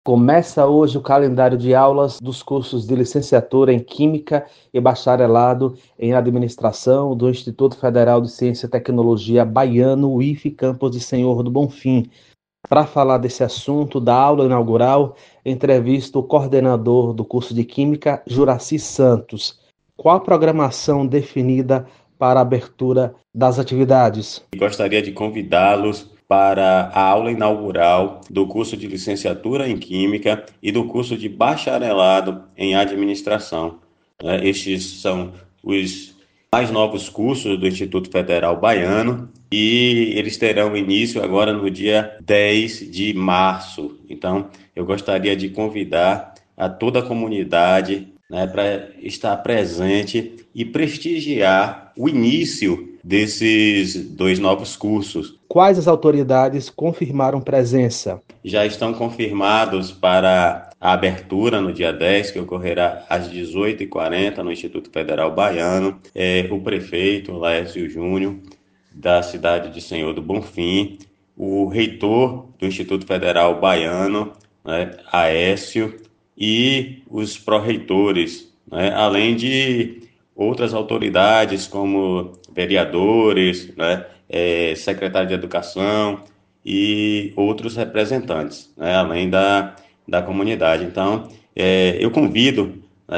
Começa hoje o calendário de aulas dos cursos de licenciatura em Química e bacharelado em Administração do Instituto Federal de Ciência e Tecnologia Baiano, UIF, Campos de Senhor do Bonfim. Para falar desse assunto, da aula inaugural, entrevisto o coordenador do curso de Química, Juraci Santos. Qual a programação definida para a abertura das atividades? Gostaria de convidá-los para a aula inaugural do curso de licenciatura em Química e do curso de bacharelado em Administração. Estes são os mais novos cursos do Instituto Federal Baiano e eles terão início agora no dia 10 de março. Então, eu gostaria de convidar a toda a comunidade, para estar presente e prestigiar o início desses dois novos cursos. Quais as autoridades confirmaram presença? Já estão confirmados para a abertura no dia 10, que ocorrerá às 18h40 no Instituto Federal Baiano, o prefeito Laércio Júnior, da cidade de Senhor do Bonfim, o reitor do Instituto Federal Baiano, Aécio, e os pró-reitores, além de outras autoridades como vereadores, secretário de Educação e outros representantes, além da comunidade. Então, eu convido,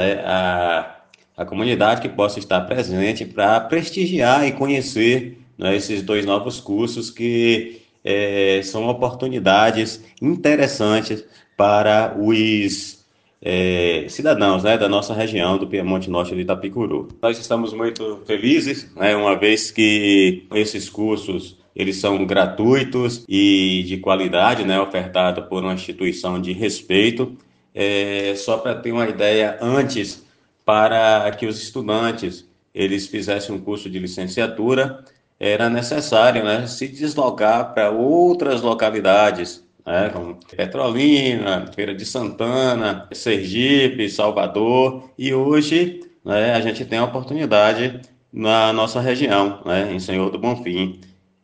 a comunidade que possa estar presente para prestigiar e conhecer, esses dois novos cursos que são oportunidades interessantes para os cidadãos, da nossa região do Piemonte Norte de Itapicuru. Nós estamos muito felizes, uma vez que esses cursos eles são gratuitos e de qualidade, ofertado por uma instituição de respeito. Só para ter uma ideia, antes, para que os estudantes eles fizessem um curso de licenciatura, era necessário, se deslocar para outras localidades, como Petrolina, Feira de Santana, Sergipe, Salvador, e hoje, a gente tem a oportunidade na nossa região, em Senhor do Bonfim.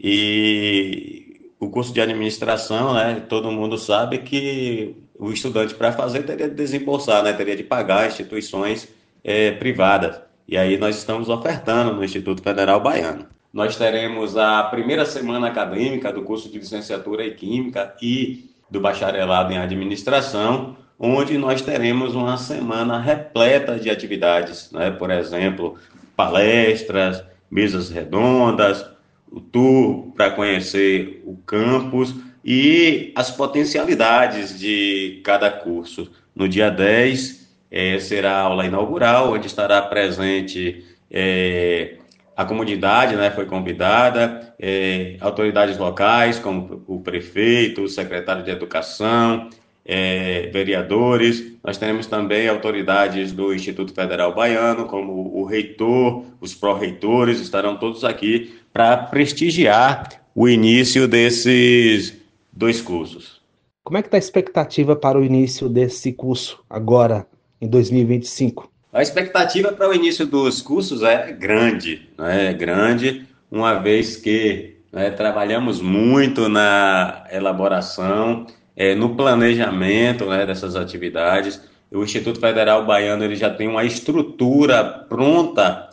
E o curso de administração, todo mundo sabe que o estudante, para fazer, teria de desembolsar, teria de pagar instituições privadas. E aí nós estamos ofertando no Instituto Federal Baiano. Nós teremos a primeira semana acadêmica do curso de licenciatura em Química e do bacharelado em Administração, onde nós teremos uma semana repleta de atividades, por exemplo, palestras, mesas redondas, o tour para conhecer o campus e as potencialidades de cada curso. No dia 10 será a aula inaugural, onde estará presente a comunidade, foi convidada, autoridades locais, como o prefeito, o secretário de Educação, vereadores. Nós teremos também autoridades do Instituto Federal Baiano, como o reitor, os pró-reitores, estarão todos aqui para prestigiar o início desses dois cursos. Como é que está a expectativa para o início desse curso, agora, em 2025? A expectativa para o início dos cursos é grande, uma vez que trabalhamos muito na elaboração, no planejamento dessas atividades. O Instituto Federal Baiano ele já tem uma estrutura pronta,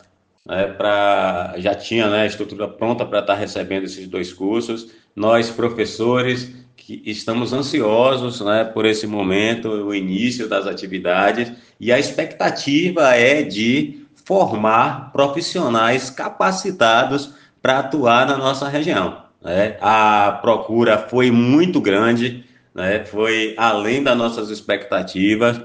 já tinha a estrutura pronta para estar recebendo esses dois cursos. Nós, professores, que estamos ansiosos por esse momento, o início das atividades, e a expectativa é de formar profissionais capacitados para atuar na nossa região. A procura foi muito grande, foi além das nossas expectativas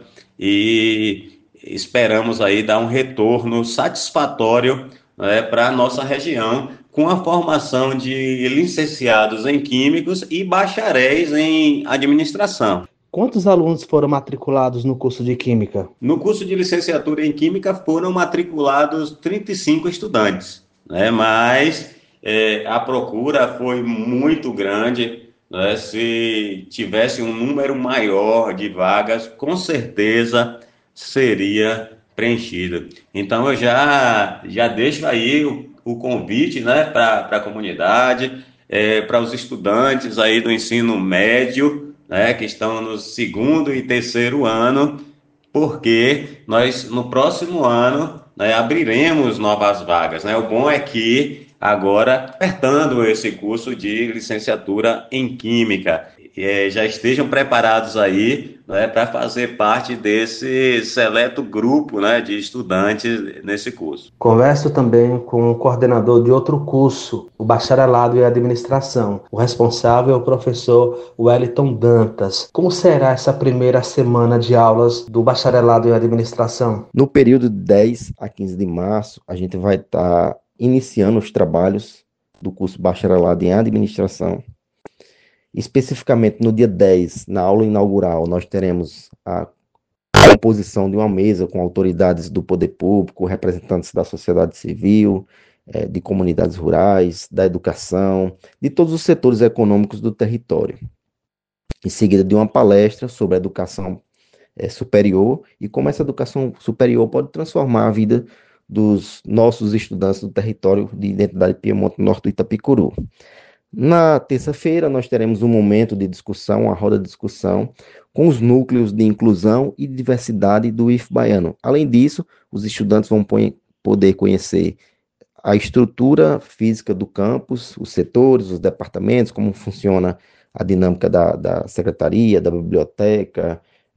e esperamos aí dar um retorno satisfatório para a nossa região, com a formação de licenciados em químicos e bacharéis em administração. Quantos alunos foram matriculados no curso de Química? No curso de licenciatura em Química foram matriculados 35 estudantes, mas a procura foi muito grande. Se tivesse um número maior de vagas, com certeza seria preenchido. Então eu já deixo aí o convite para a comunidade, para os estudantes aí do ensino médio, né, que estão no segundo e terceiro ano, porque nós, no próximo ano, né, abriremos novas vagas, né? O bom é que agora, apertando esse curso de licenciatura em Química, já estejam preparados aí, né, para fazer parte desse seleto grupo, né, de estudantes nesse curso. Converso também com o coordenador de outro curso, o bacharelado em administração. O responsável é o professor Wellington Dantas. Como será essa primeira semana de aulas do bacharelado em administração? No período de 10 a 15 de março, a gente vai estar iniciando os trabalhos do curso bacharelado em administração. Especificamente no dia 10, na aula inaugural, nós teremos a composição de uma mesa com autoridades do poder público, representantes da sociedade civil, de comunidades rurais, da educação, de todos os setores econômicos do território. Em seguida, de uma palestra sobre a educação superior e como essa educação superior pode transformar a vida dos nossos estudantes do território de identidade Piemonte Norte do Itapicuru. Na terça-feira, nós teremos um momento de discussão, uma roda de discussão, com os núcleos de inclusão e diversidade do IF Baiano. Além disso, os estudantes vão poder conhecer a estrutura física do campus, os setores, os departamentos, como funciona a dinâmica da secretaria, da biblioteca,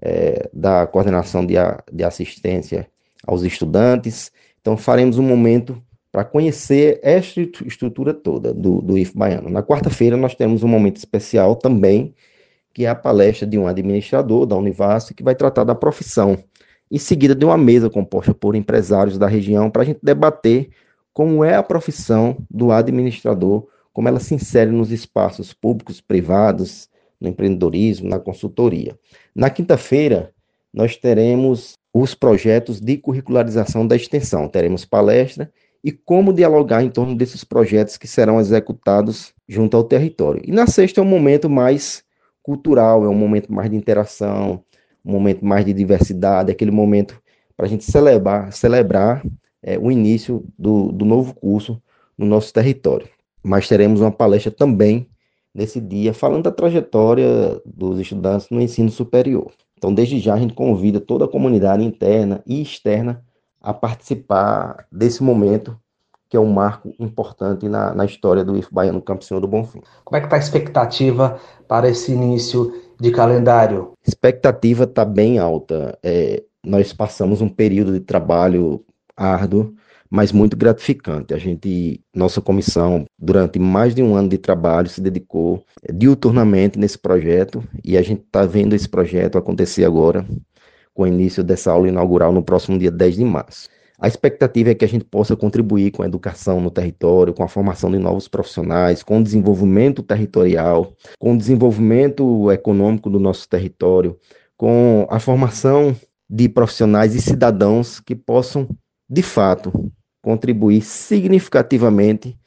da coordenação de assistência aos estudantes. Então, faremos um momento para conhecer esta estrutura toda do IF Baiano. Na quarta-feira, nós temos um momento especial também, que é a palestra de um administrador da Univasf, que vai tratar da profissão. Em seguida, de uma mesa composta por empresários da região, para a gente debater como é a profissão do administrador, como ela se insere nos espaços públicos, privados, no empreendedorismo, na consultoria. Na quinta-feira, nós teremos os projetos de curricularização da extensão. Teremos palestra e como dialogar em torno desses projetos que serão executados junto ao território. E na sexta é um momento mais cultural, é um momento mais de interação, um momento mais de diversidade, aquele momento para a gente celebrar o início do novo curso no nosso território. Mas teremos uma palestra também nesse dia, falando da trajetória dos estudantes no ensino superior. Então, desde já, a gente convida toda a comunidade interna e externa a participar desse momento, que é um marco importante na história do IF Baiano Campo Senhor do Bonfim. Como é que está a expectativa para esse início de calendário? A expectativa está bem alta. Nós passamos um período de trabalho árduo, mas muito gratificante. Nossa comissão, durante mais de um ano de trabalho, se dedicou diuturnamente nesse projeto e a gente está vendo esse projeto acontecer agora, com o início dessa aula inaugural no próximo dia 10 de março. A expectativa é que a gente possa contribuir com a educação no território, com a formação de novos profissionais, com o desenvolvimento territorial, com o desenvolvimento econômico do nosso território, com a formação de profissionais e cidadãos que possam, de fato, contribuir significativamente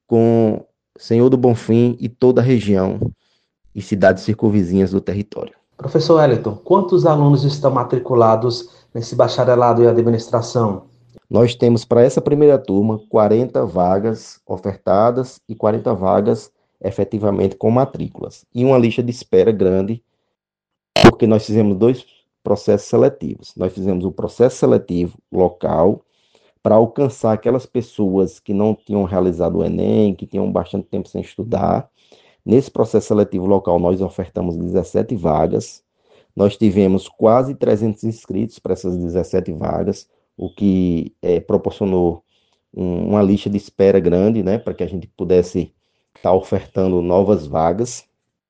com Senhor do Bonfim e toda a região e cidades circunvizinhas do território. Professor Wellington, quantos alunos estão matriculados nesse bacharelado em administração? Nós temos para essa primeira turma 40 vagas ofertadas e 40 vagas efetivamente com matrículas. E uma lista de espera grande, porque nós fizemos 2 processos seletivos. Nós fizemos o processo seletivo local, para alcançar aquelas pessoas que não tinham realizado o Enem, que tinham bastante tempo sem estudar. Nesse processo seletivo local, nós ofertamos 17 vagas. Nós tivemos quase 300 inscritos para essas 17 vagas, o que proporcionou uma lista de espera grande, né, para que a gente pudesse estar ofertando novas vagas.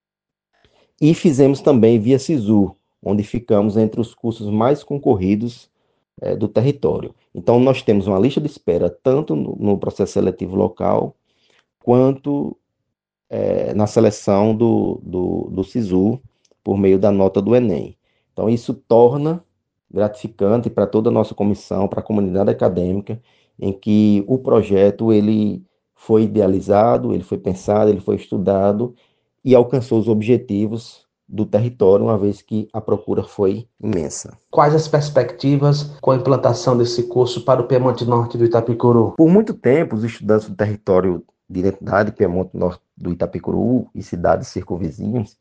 E fizemos também via SISU, onde ficamos entre os cursos mais concorridos do território. Então, nós temos uma lista de espera tanto no processo seletivo local, quanto na seleção do SISU, por meio da nota do Enem. Então, isso torna gratificante para toda a nossa comissão, para a comunidade acadêmica, em que o projeto ele foi idealizado, ele foi pensado, ele foi estudado e alcançou os objetivos do território, uma vez que a procura foi imensa. Quais as perspectivas com a implantação desse curso para o Piemonte Norte do Itapicuru? Por muito tempo, os estudantes do território de identidade Piemonte Norte do Itapicuru e cidades circunvizinhas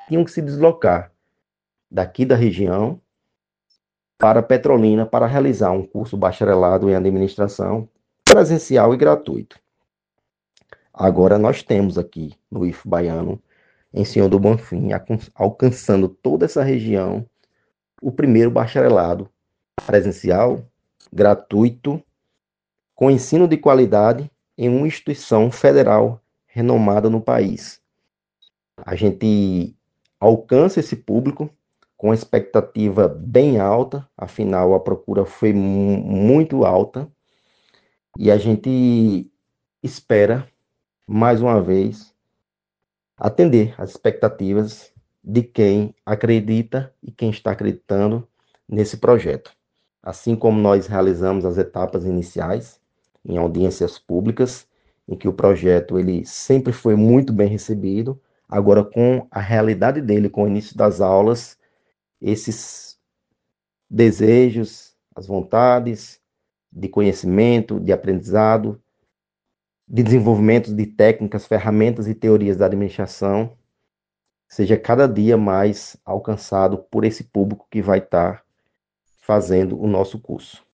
tinham que se deslocar daqui da região para Petrolina para realizar um curso bacharelado em administração presencial e gratuito. Agora nós temos aqui no IF Baiano, em Senhor do Bonfim, alcançando toda essa região, o primeiro bacharelado presencial, gratuito, com ensino de qualidade em uma instituição federal renomada no país. A gente alcança esse público com expectativa bem alta, afinal a procura foi muito alta, e a gente espera, mais uma vez, atender às expectativas de quem acredita e quem está acreditando nesse projeto. Assim como nós realizamos as etapas iniciais em audiências públicas, em que o projeto ele sempre foi muito bem recebido, agora com a realidade dele, com o início das aulas, esses desejos, as vontades de conhecimento, de aprendizado, de desenvolvimento de técnicas, ferramentas e teorias da administração, seja cada dia mais alcançado por esse público que vai estar fazendo o nosso curso.